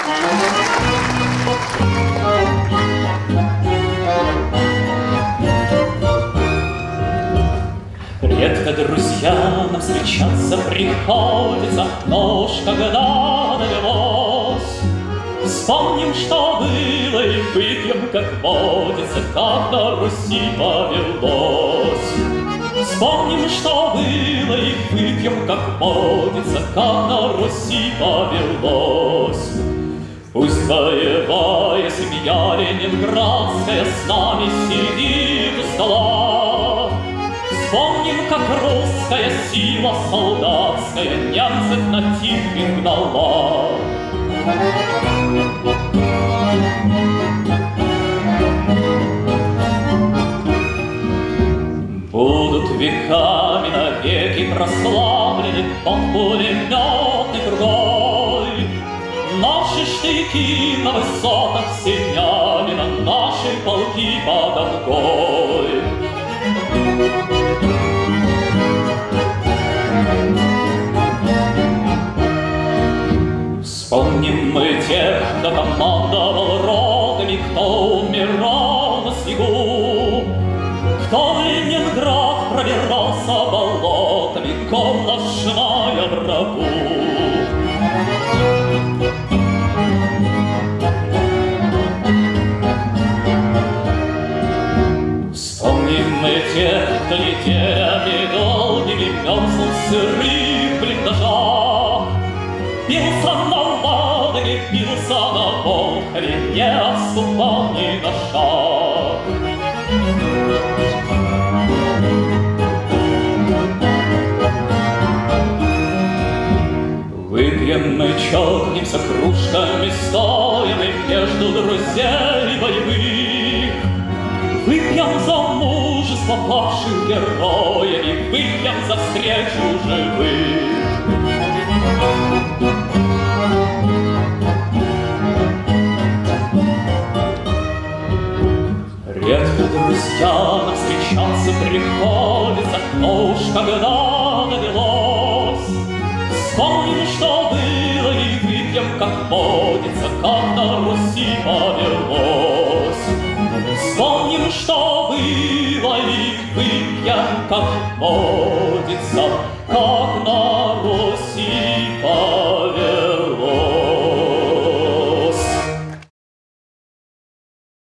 Редко друзьям встречаться приходится, но уж когда довелось, вспомним, что было, и выпьем, как водится, как на Руси повелось. Вспомним, что было, и выпьем, как водится, как на Руси повелось. Пусть боевая семья ленинградская с нами сидит у стола. Вспомним, как русская сила солдатская немцев на Тихвин гнала. Будут веками навеки прославлены под пулеметной кругой наши штыки на высотах Синявина, наши полки под Донской. Вспомним мы тех, кто командовал ротами, кто умирал на снегу, кто в Ленинград пробирался болотами, горло сжимая врагу. Вспомним мы тех, кто неделями долгими мерзл в сырых блиндажах, бился на Ладоге, бился на Волхове, не отступал ни на шаг. Выпьем мы, чокнемся кружками стоями между друзей боевых. Выпьем за мужество павших героями, выпьем за встречу живых. Редко друзьям встречаться приходится, но уж когда довелось, вспомним, что было, и выпьем, как водится, как на Руси повелось. Вспомним, что было, и выпьем, как водится,